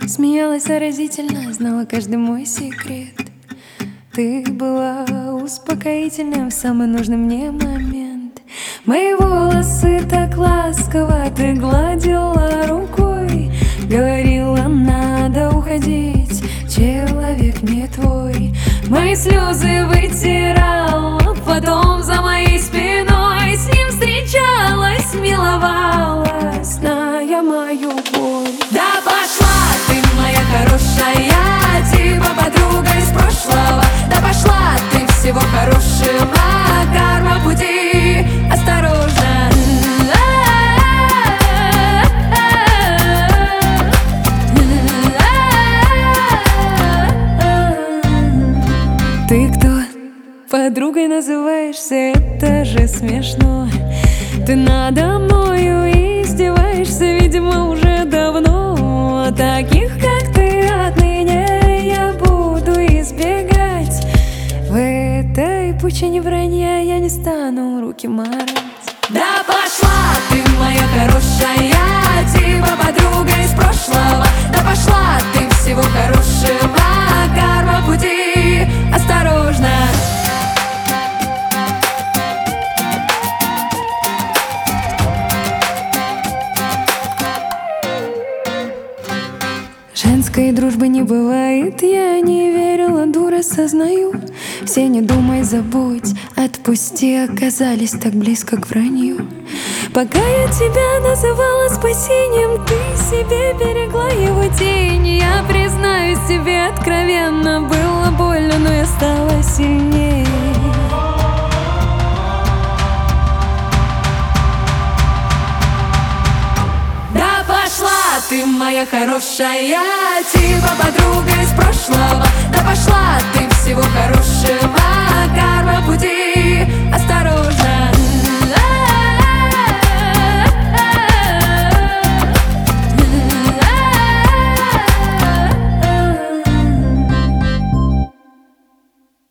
Смеялась заразительно, знала каждый мой секрет. Ты была успокоительным в самый нужный мне момент. Мои волосы так ласково ты гладила рукой, говорила, надо уходить, человек не твой. Мои слезы вытирала, потом за моей спиной с ним встречалась, миловалась, зная мою боль. Да пошла ты, моя хорошая, типа подруга из прошлого. Да пошла ты, всего хорошего, карма пути, осторожно. Ты кто? Подругой называешься, это же смешно. Ты надо мною издеваешься, видимо, уже давно. Таких, как ты, отныне я буду избегать. В этой пучине вранья я не стану руки марать. Да пошла ты, моя хорошая, типа подруга из прошлого. Да пошла ты, всего хорошего, карма пути, осторожно. Женской дружбы не бывает, я не верила, дура, сознаю. Все не думай, забудь, отпусти, оказались так близко к вранью. Пока я тебя называла спасением, ты себе берегла его тень. Я признаюсь тебе откровенно, было больно, но я стала сильнее. Ты моя хорошая, типа подруга из прошлого. Да пошла ты,